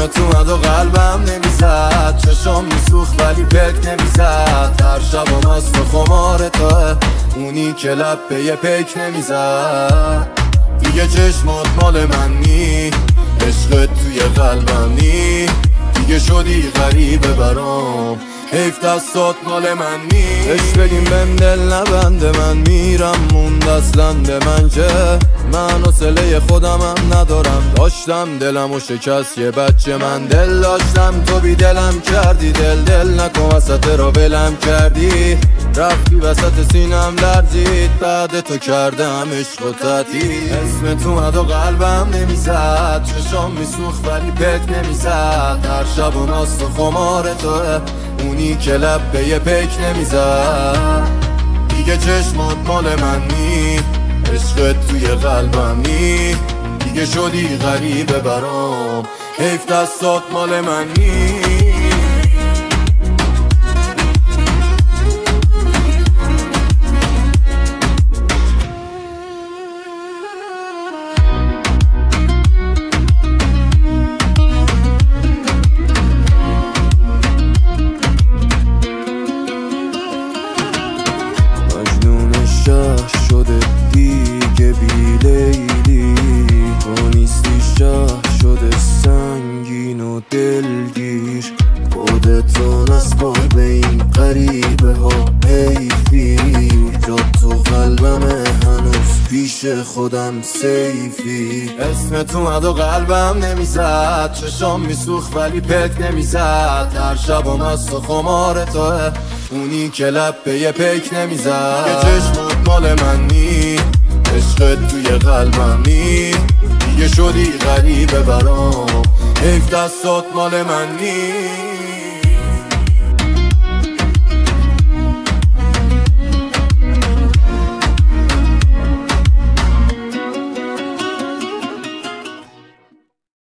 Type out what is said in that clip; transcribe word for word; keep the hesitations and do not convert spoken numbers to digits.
اسمت اومد و قلبم نمیزد، چشم میسوخت ولی پک نمیزد. هر شب و مست خمار توه، اونی که لب به یه پک نمیزد. دیگه چشمات مال من نی، عشقت توی قلبم نی. دیگه شدی غریبه برام، حیف دستات مال من نی. اش بگیم بهم دل نبنده، من میرم موند اصلا به من که من حوصله خودمم ندارم. داشتم دلم و شکست یه بچه، من دل داشتم تو بی دلم کردی. دل دل نکن وسط را بلم کردی، رفتی وسط سینم لرزید. بعد تو کردم عشق و تعطیل. اسمت اومد و قلبم نمیزد، چشم میسوخت ولی پک نمیزد. هر شب و مست و خمار توه، اونی که لب به یه پک نمیزد. دیگه چشمات مال من نی، عشقت توی قلبم نی. دیگه شدی غریبه برام، حیف دستات مال من نی. شهر شده دیگه بی لیلی، تو نیستی شهر شده سنگین و دلگیر. خودتو نسپار به این غریبه ها حیفی، جا تو قلبمه هنوز پیش خودم سیفی. اسمت اومد و قلبم نمیزد، چشم میسوخت ولی پک نمیزد. هر شب و مست و خمار توه، اونی که لب به یه پک نمیزد. یه چشمات مال من نی، عشقت توی قلبم نی. دیگه شدی غریبه برام، حیف دستات مال من نی.